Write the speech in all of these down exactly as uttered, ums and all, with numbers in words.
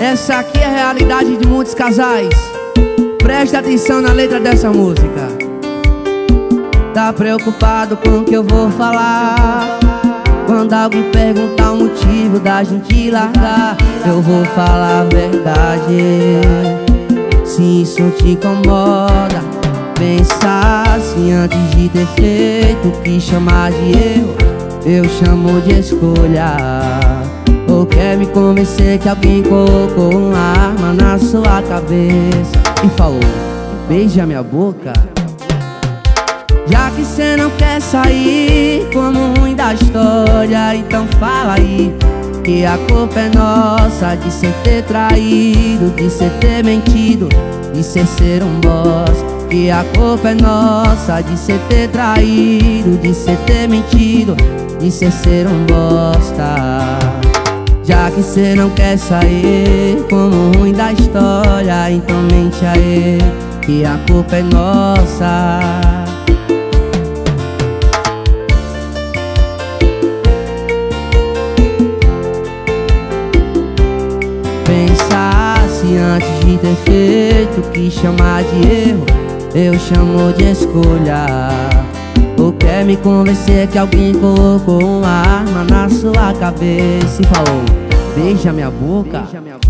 Essa aqui é a realidade de muitos casais. Preste atenção na letra dessa música. Tá preocupado com o que eu vou falar? Quando alguém perguntar o motivo da gente largar, eu vou falar a verdade. Se isso te incomoda, pensa assim antes de ter feito o que chamar de erro, eu chamo de escolha. Ou quer me convencer que alguém colocou uma arma na sua cabeça e falou, beija minha boca? Já que cê não quer sair como ruim da história, então fala aí que a culpa é nossa de cê ter traído, de cê ter mentido, de cê ser um boss. Que a culpa é nossa de cê ter traído, de cê ter mentido, de cê ser um bosta. Já que cê não quer sair como ruim da história, então mente aí que a culpa é nossa. Pensasse antes de ter feito o que chamar de erro, eu chamo de escolha. Ou quer me convencer que alguém colocou uma arma na sua cabeça e falou, beija minha boca?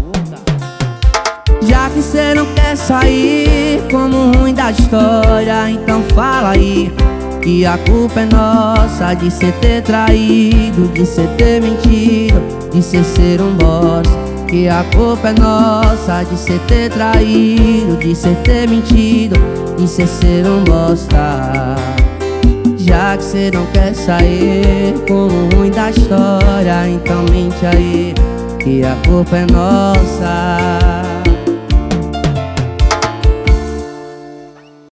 Já que cê não quer sair como ruim da história, então fala aí que a culpa é nossa de cê ter traído, de cê ter mentido, de cê ser um boss. Que a culpa é nossa de cê ter traído, de cê ter mentido, de cê ser um bosta. Já que cê não quer sair como ruim da história, então mente aí que a culpa é nossa.